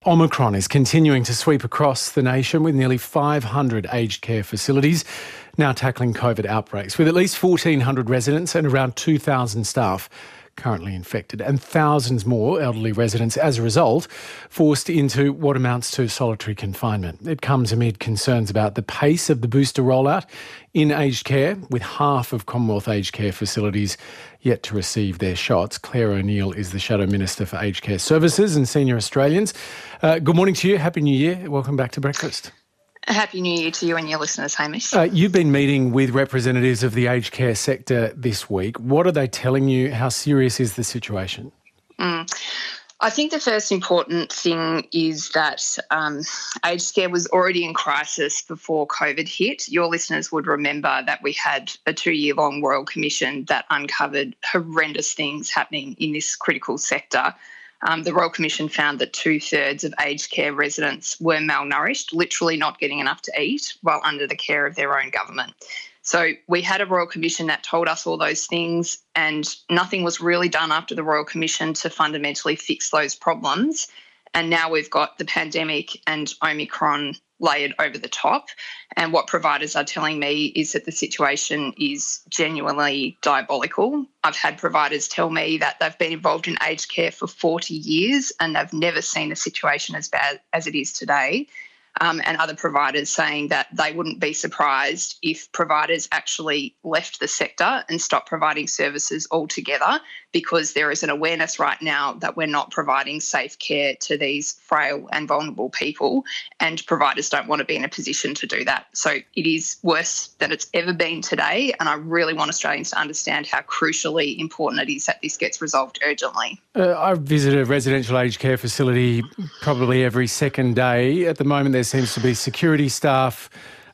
Omicron is continuing to sweep across the nation with nearly 500 aged care facilities now tackling COVID outbreaks, with at least 1,400 residents and around 2,000 staff currently infected, and thousands more elderly residents, as a result, forced into what amounts to solitary confinement. It comes amid concerns about the pace of the booster rollout in aged care, with half of Commonwealth aged care facilities yet to receive their shots. Claire O'Neill is the Shadow Minister for Aged Care Services and Senior Australians. Good morning to you. Happy New Year. Welcome back to Breakfast. Happy New Year to you and your listeners, Hamish. You've been meeting with representatives of the aged care sector this week. What are they telling you? How serious is the situation? I think the first important thing is that aged care was already in crisis before COVID hit. Your listeners would remember that we had a 2-year-long Royal Commission that uncovered horrendous things happening in this critical sector. The Royal Commission found that 2/3 of aged care residents were malnourished, literally not getting enough to eat while under the care of their own government. So we had a Royal Commission that told us all those things, and nothing was really done after the Royal Commission to fundamentally fix those problems. And now we've got the pandemic and Omicron layered over the top. And what providers are telling me is that the situation is genuinely diabolical. I've had providers tell me that they've been involved in aged care for 40 years and they've never seen a situation as bad as it is today. And other providers saying that they wouldn't be surprised if providers actually left the sector and stopped providing services altogether, because there is an awareness right now that we're not providing safe care to these frail and vulnerable people, and providers don't want to be in a position to do that. So it is worse than it's ever been today, and I really want Australians to understand how crucially important it is that this gets resolved urgently. I visit a residential aged care facility probably every second day. At the moment, there seems to be security staff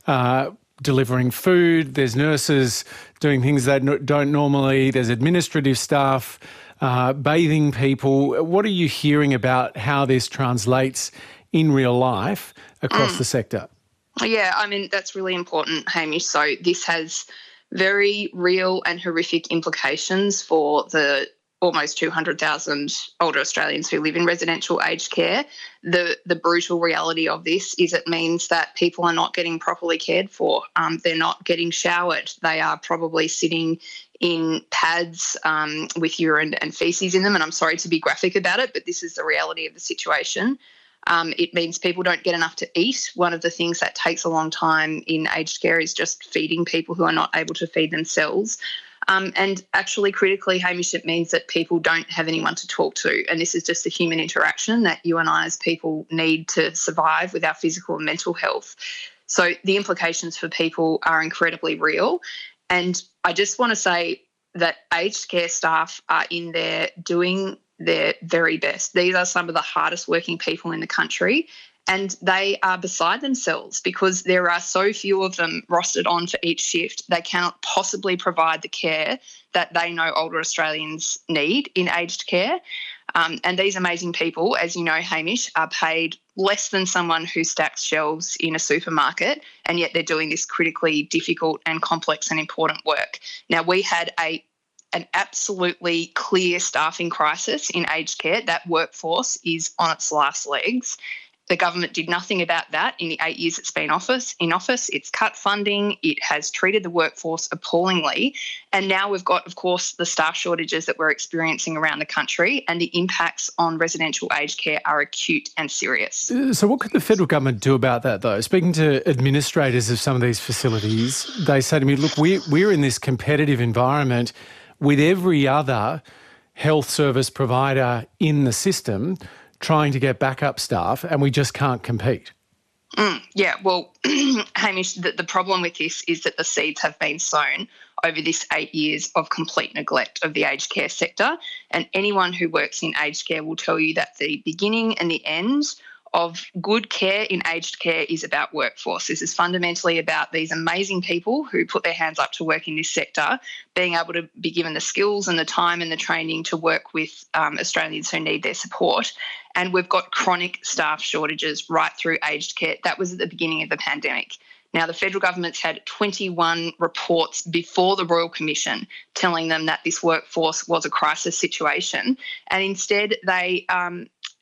delivering food. There's nurses doing things they don't normally. There's administrative staff bathing people. What are you hearing about how this translates in real life across the sector? Yeah, I mean, that's really important, Hamish. So this has very real and horrific implications for the almost 200,000 older Australians who live in residential aged care. The brutal reality of this is it means that people are not getting properly cared for. They're not getting showered. They are probably sitting in pads with urine and faeces in them. And I'm sorry to be graphic about it, but this is the reality of the situation. It means people don't get enough to eat. One of the things that takes a long time in aged care is just feeding people who are not able to feed themselves. And actually, critically, Hamish, it means that people don't have anyone to talk to. And this is just the human interaction that you and I as people need to survive with our physical and mental health. So the implications for people are incredibly real. And I just want to say that aged care staff are in there doing their very best. These are some of the hardest working people in the country. And they are beside themselves because there are so few of them rostered on for each shift. They cannot possibly provide the care that they know older Australians need in aged care. And these amazing people, as you know, Hamish, are paid less than someone who stacks shelves in a supermarket, and yet they're doing this critically difficult and complex and important work. Now, we had an absolutely clear staffing crisis in aged care. That workforce is on its last legs. The government did nothing about that in the 8 years it's been in office. It's cut funding. It has treated the workforce appallingly. And now we've got, of course, the staff shortages that we're experiencing around the country, and the impacts on residential aged care are acute and serious. So what could the federal government do about that, though? Speaking to administrators of some of these facilities, they say to me, look, we're in this competitive environment with every other health service provider in the system trying to get backup staff, and we just can't compete. Yeah, well, Hamish, the problem with this is that the seeds have been sown over this 8 years of complete neglect of the aged care sector, and anyone who works in aged care will tell you that the beginning and the end of good care in aged care is about workforce. This is fundamentally about these amazing people who put their hands up to work in this sector being able to be given the skills and the time and the training to work with Australians who need their support. And we've got chronic staff shortages right through aged care. That was at the beginning of the pandemic. Now, the federal government's had 21 reports before the Royal Commission telling them that this workforce was a crisis situation, and instead they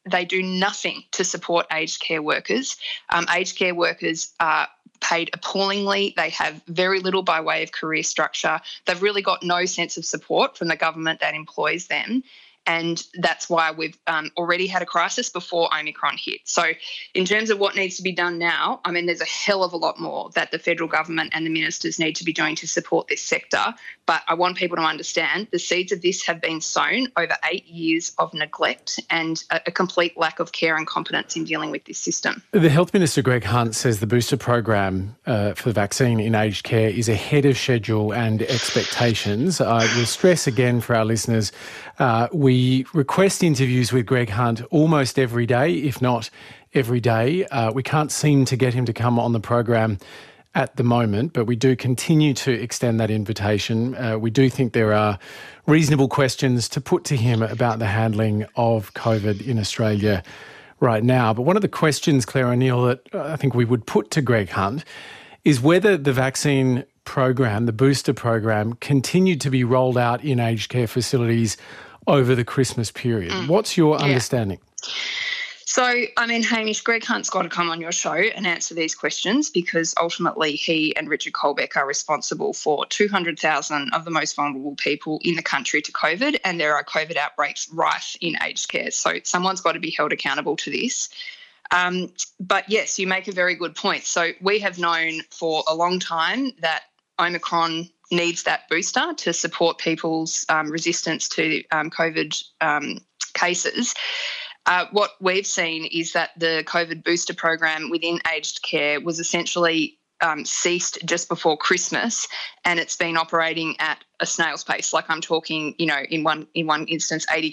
they do nothing to support aged care workers. Aged care workers are paid appallingly. They have very little by way of career structure. They've really got no sense of support from the government that employs them. And that's why we've already had a crisis before Omicron hit. So in terms of what needs to be done now, I mean, there's a hell of a lot more that the federal government and the ministers need to be doing to support this sector. But I want people to understand the seeds of this have been sown over 8 years of neglect and a complete lack of care and competence in dealing with this system. The Health Minister, Greg Hunt, says the booster program for the vaccine in aged care is ahead of schedule and expectations. I will stress again for our listeners, we request interviews with Greg Hunt almost every day, if not every day. We can't seem to get him to come on the program at the moment, but we do continue to extend that invitation. We do think there are reasonable questions to put to him about the handling of COVID in Australia right now. But one of the questions, Claire O'Neill, that I think we would put to Greg Hunt is whether the vaccine program, the booster program, continued to be rolled out in aged care facilities over the Christmas period. What's your understanding? So, I mean, Hamish, Greg Hunt's got to come on your show and answer these questions because ultimately he and Richard Colbeck are responsible for 200,000 of the most vulnerable people in the country to COVID, and there are COVID outbreaks rife in aged care. So someone's got to be held accountable to this. But yes, you make a very good point. So we have known for a long time that Omicron needs that booster to support people's resistance to COVID cases. What we've seen is that the COVID booster program within aged care was essentially ceased just before Christmas, and it's been operating at a snail's pace. Like I'm talking, you know, in one instance, 80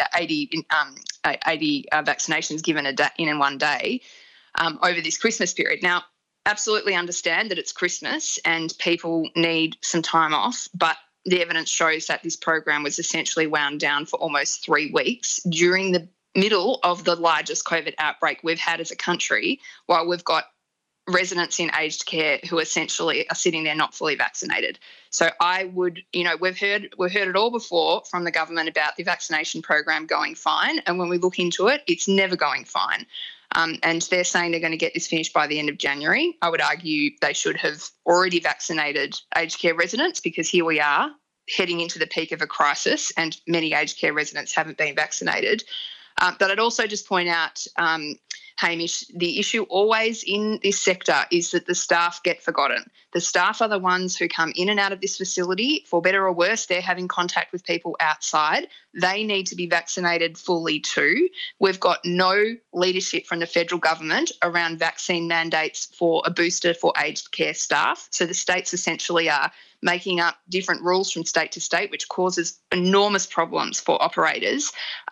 vaccinations given in one day over this Christmas period. Now, absolutely understand that it's Christmas and people need some time off, but the evidence shows that this program was essentially wound down for almost 3 weeks during the middle of the largest COVID outbreak we've had as a country, while we've got residents in aged care who essentially are sitting there not fully vaccinated. So I would, you know, we've heard it all before from the government about the vaccination program going fine, and when we look into it, it's never going fine. And they're saying they're going to get this finished by the end of January. I would argue they should have already vaccinated aged care residents because here we are heading into the peak of a crisis and many aged care residents haven't been vaccinated. But I'd also just point out, Hamish, the issue always in this sector is that the staff get forgotten. The staff are the ones who come in and out of this facility. For better or worse, they're having contact with people outside. They need to be vaccinated fully too. We've got no leadership from the federal government around vaccine mandates for a booster for aged care staff. So the states essentially are making up different rules from state to state, which causes enormous problems for operators.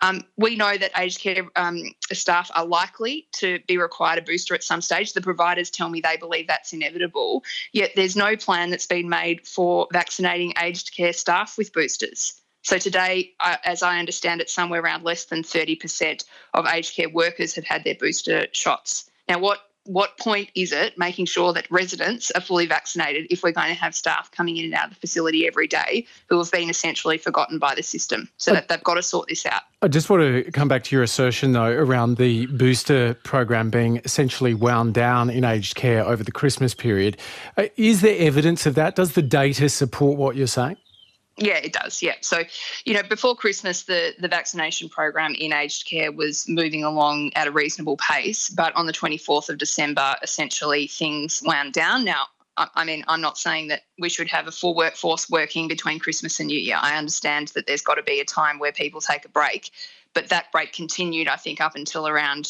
We know that aged care staff are likely to be required a booster at some stage. The providers tell me they believe that's inevitable, yet there's no plan that's been made for vaccinating aged care staff with boosters. So today, as I understand it, somewhere around less than 30% of aged care workers have had their booster shots. Now, what point is it making sure that residents are fully vaccinated if we're going to have staff coming in and out of the facility every day who have been essentially forgotten by the system? So that they've got to sort this out. I just want to come back to your assertion, though, around the booster program being essentially wound down in aged care over the Christmas period. Is there evidence of that? Does the data support what you're saying? Yeah, it does. Yeah. So, you know, before Christmas, the vaccination program in aged care was moving along at a reasonable pace. But on the 24th of December, essentially things wound down. Now, I mean, I'm not saying that we should have a full workforce working between Christmas and New Year. I understand that there's got to be a time where people take a break. But that break continued, I think, up until around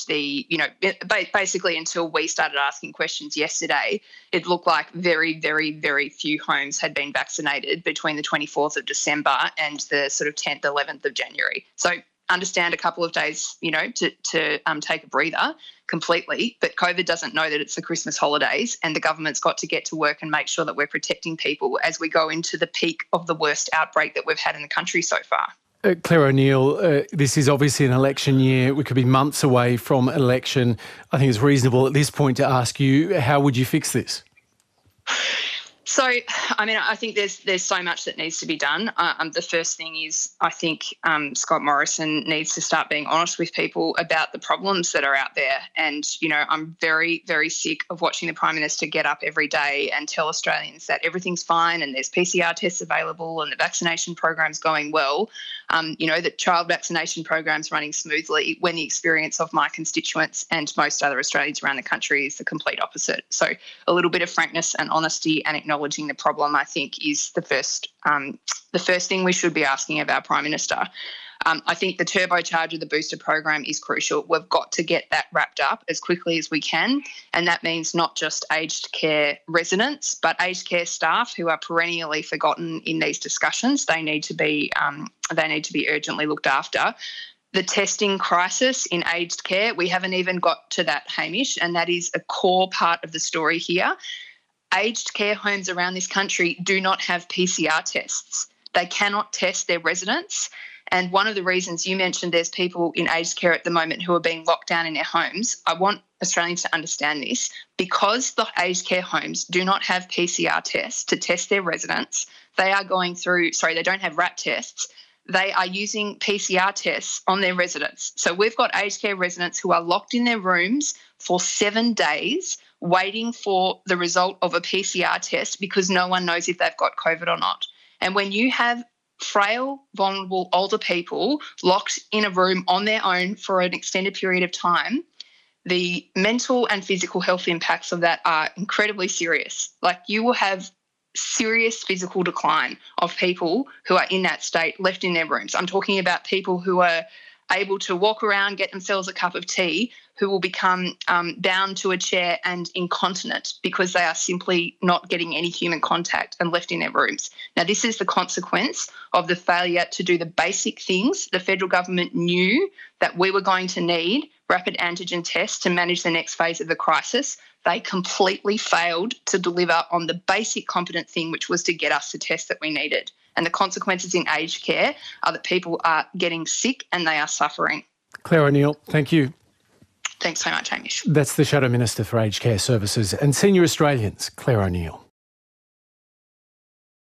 basically until we started asking questions yesterday. It looked like very, very, very few homes had been vaccinated between the 24th of December and the sort of 10th, 11th of January. So understand a couple of days, you know, to take a breather completely. But COVID doesn't know that it's the Christmas holidays, and the government's got to get to work and make sure that we're protecting people as we go into the peak of the worst outbreak that we've had in the country so far. Claire O'Neill, this is obviously an election year. We could be months away from an election. I think it's reasonable at this point to ask you, how would you fix this? So, I mean, I think there's so much that needs to be done. The first thing is I think Scott Morrison needs to start being honest with people about the problems that are out there. And, I'm very, very sick of watching the Prime Minister get up every day and tell Australians that everything's fine and there's PCR tests available and the vaccination program's going well. That child vaccination program's running smoothly when the experience of my constituents and most other Australians around the country is the complete opposite. So a little bit of frankness and honesty and acknowledging the problem, I think, is the first thing we should be asking of our Prime Minister. I think the turbocharge of the booster program is crucial. We've got to get that wrapped up as quickly as we can, and that means not just aged care residents, but aged care staff who are perennially forgotten in these discussions. They need to be urgently looked after. The testing crisis in aged care, we haven't even got to that, Hamish, and that is a core part of the story here. Aged care homes around this country do not have PCR tests. They cannot test their residents. And one of the reasons you mentioned there's people in aged care at the moment who are being locked down in their homes, I want Australians to understand this, because the aged care homes do not have PCR tests to test their residents. They don't have RAT tests. They are using PCR tests on their residents. So we've got aged care residents who are locked in their rooms for 7 days waiting for the result of a PCR test because no one knows if they've got COVID or not. And when you have frail, vulnerable, older people locked in a room on their own for an extended period of time, the mental and physical health impacts of that are incredibly serious. Like, you will have serious physical decline of people who are in that state left in their rooms. I'm talking about people who are able to walk around, get themselves a cup of tea, who will become bound to a chair and incontinent because they are simply not getting any human contact and left in their rooms. Now, this is the consequence of the failure to do the basic things the federal government knew that we were going to need, rapid antigen tests, to manage the next phase of the crisis. They completely failed to deliver on the basic competent thing, which was to get us the tests that we needed. And the consequences in aged care are that people are getting sick and they are suffering. Clare O'Neil, thank you. Thanks so much, Hamish. That's the Shadow Minister for Aged Care Services and Senior Australians, Clare O'Neil.